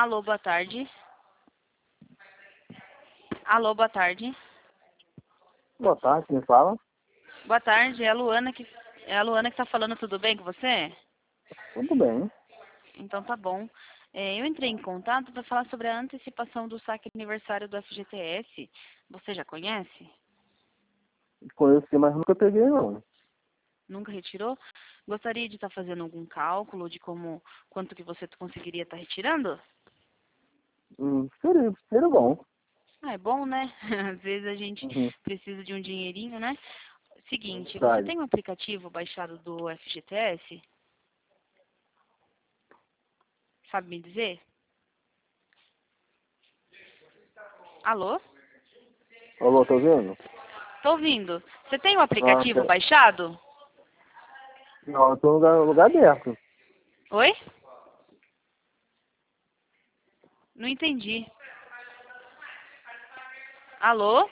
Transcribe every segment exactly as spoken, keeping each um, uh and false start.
Alô, boa tarde. Alô, boa tarde. Boa tarde, quem fala? Boa tarde, é a Luana que é a Luana que tá falando, tudo bem com você? Tudo bem. Então tá bom. É, eu entrei em contato para falar sobre a antecipação do saque aniversário do F G T S. Você já conhece? Conheci, mas nunca peguei, não. Nunca retirou? Gostaria de estar fazendo algum cálculo de como quanto que você conseguiria estar retirando? Hum, seria, seria bom. Ah, é bom, né? Às vezes a gente Uhum. precisa de um dinheirinho, né? Seguinte, você Verdade. tem um aplicativo baixado do F G T S? Sabe me dizer? Alô? Alô, tá ouvindo? Tô ouvindo. Você tem o Ah, aplicativo tá. baixado? Não, eu tô no lugar, lugar aberto. Oi? Não entendi. Alô?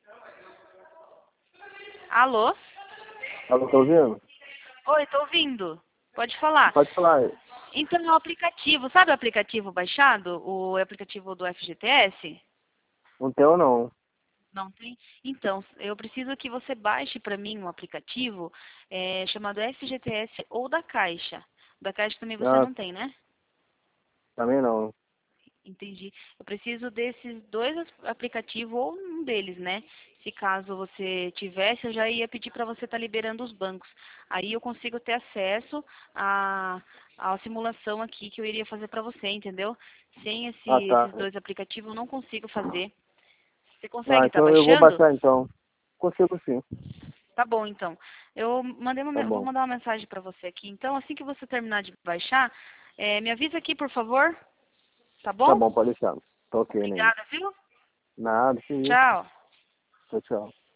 Alô? Alô, tá ouvindo? Oi, tô ouvindo. Pode falar. Pode falar. Então, é o aplicativo, sabe o aplicativo baixado? O aplicativo do F G T S? Não tem ou não? Não tem? Então, eu preciso que você baixe para mim um aplicativo é, chamado F G T S ou da Caixa. Da Caixa também você Ah, não tem, né? também não. Entendi. Eu preciso desses dois as- aplicativos ou um deles, né? Se caso você tivesse, eu já ia pedir para você estar liberando os bancos. Aí eu consigo ter acesso à, à simulação aqui que eu iria fazer para você, entendeu? Sem esse, Ah, tá. esses dois aplicativos eu não consigo fazer. Você Ah, consegue estar então eu vou baixando? baixar então. Consigo sim. Tá bom, então. Eu mandei uma, Tá me- vou bom. mandar uma mensagem para você aqui. Então, assim que você terminar de baixar, eh, me avisa aqui, por favor. Tá Tá bom? bom, pode deixar. Tá ok, né? Obrigada, viu? Nada, que isso. Tchau. Tchau, tchau.